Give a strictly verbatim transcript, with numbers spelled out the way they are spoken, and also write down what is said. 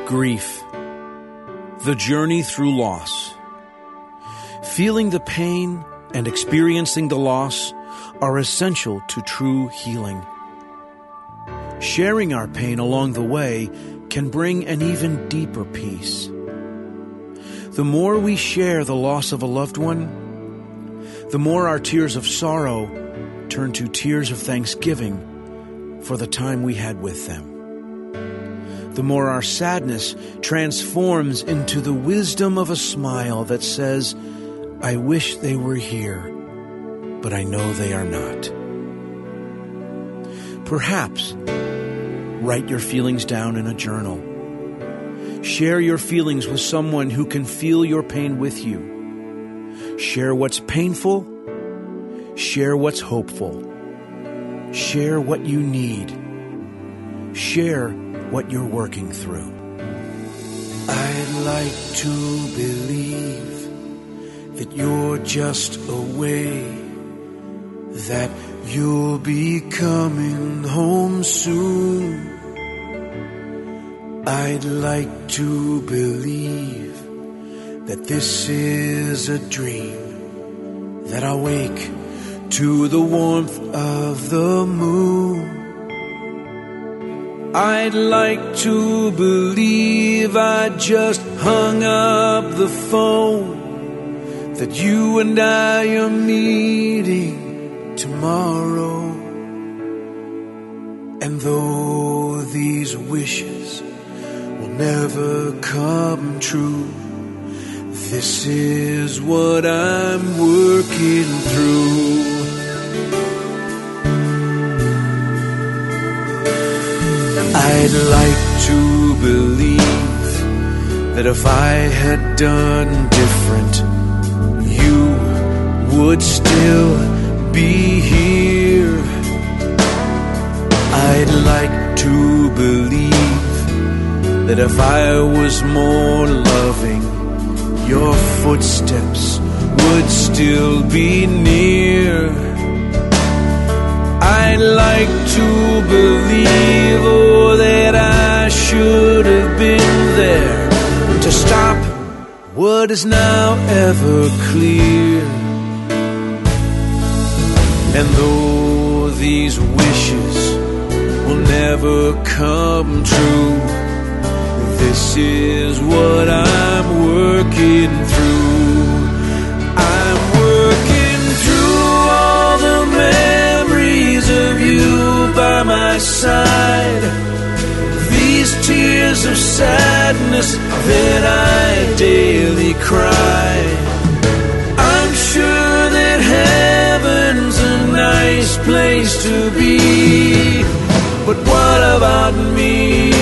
Grief. The journey through loss. Feeling the pain and experiencing the loss are essential to true healing. Sharing our pain along the way can bring an even deeper peace. The more we share the loss of a loved one, the more our tears of sorrow turn to tears of thanksgiving for the time we had with them. The more our sadness transforms into the wisdom of a smile that says, I wish they were here, but I know they are not. Perhaps write your feelings down in a journal. Share your feelings with someone who can feel your pain with you. Share what's painful. Share what's hopeful. Share what you need. Share what you're working through. I'd like to believe that you're just away, that you'll be coming home soon. I'd like to believe that this is a dream, that I'll wake to the warmth of the moon. I'd like to believe I just hung up the phone, that you and I are meeting tomorrow. And though these wishes will never come true, this is what I'm working through. I'd like to believe that if I had done different, you would still be here. I'd like to believe that if I was more loving, your footsteps would still be near. I'd like to believe, oh, that I should have been there to stop what is now ever clear. And though these wishes will never come true, this is what I'm working through. I'm working through all the memories of you by my side, these tears of sadness that I daily cry. I'm sure that heaven's a nice place to be, but what about me?